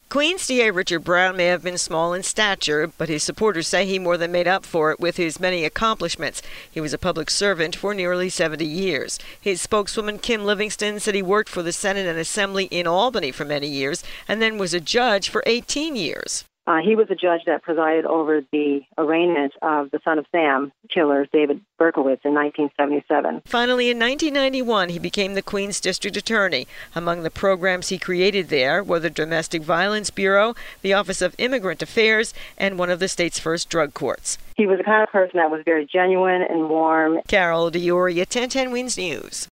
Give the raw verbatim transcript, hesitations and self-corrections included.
Queens D A Richard Brown may have been small in stature, but his supporters say he more than made up for it with his many accomplishments. He was a public servant for nearly seventy years. His spokeswoman, Kim Livingston, said he worked for the Senate and Assembly in Albany for many years and then was a judge for eighteen years. Uh, he was a judge that presided over the arraignment of the Son of Sam killer, David Berkowitz, in nineteen seventy-seven. Finally, in nineteen ninety-one, he became the Queens District Attorney. Among the programs he created there were the Domestic Violence Bureau, the Office of Immigrant Affairs, and one of the state's first drug courts. He was the kind of person that was very genuine and warm. Carol D'Auria, ten ten Wins News.